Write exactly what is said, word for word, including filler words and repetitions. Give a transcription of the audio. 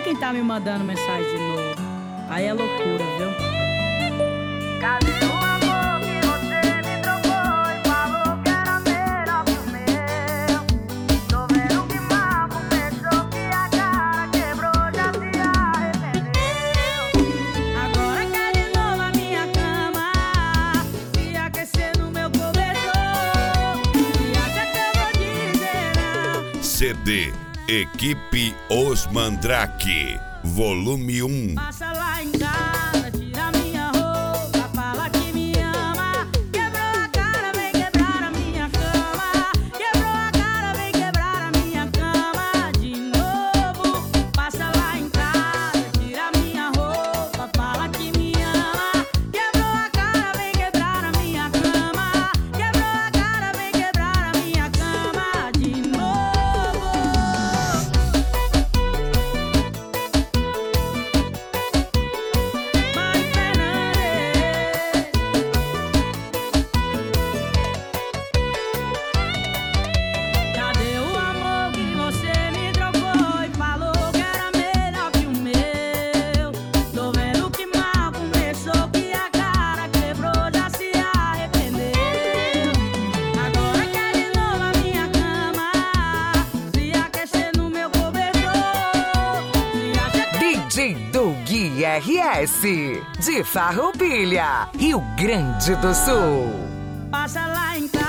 quem tá me mandando mensagem de novo. Aí é loucura, viu? Cadê o amor que você me trocou e falou que era melhor que o meu? Tô vendo que mal começou, que a cara quebrou, já se arrependeu. Agora quer de novo a minha cama, se aquecer no meu cobertor. E acha que eu vou dizer não. C D Equipe Os Mandrake, volume um. Passa lá em casa, tira minha roupa, fala que me ama. Quebrou a cara, vem quebrar a minha cama. Quebrou a cara, vem quebrar a minha cama de novo. Passa lá em casa, tira minha roupa, fala que me ama. Quebrou a cara, vem quebrar a minha cama. Quebrou a cara, vem quebrar a minha cama de novo. Mari Fernandes, cadê o amor que você me trocou e falou que era melhor que o meu? Tô vendo que mal começou, que a cara quebrou, já se arrependeu. Agora quer de novo a minha cama, se aquecer no meu cobertor. Se acha que D J Doug R S, de Farroupilha, Rio Grande do Sul. passa lá em casa.